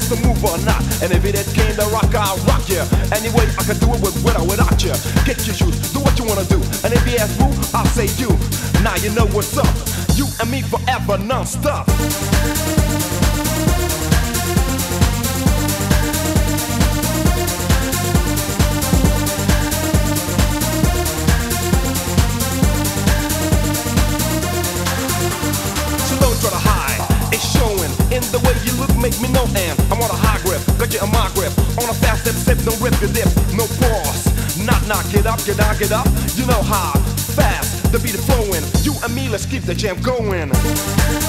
it's a move or not. And if it came to rock, I'll rock ya. Anyway, I can do it with or without ya. Get your shoes, do what you wanna do. And if you ask who, I'll say you. Now you know what's up. You and me forever, non-stop. In the way you look, make me know, and I'm on a high grip, got you on my grip. On a fast step, don't rip your dip, no pause. Knock, get up, get down, get up. You know how fast the beat is flowing. You and me, let's keep the jam going.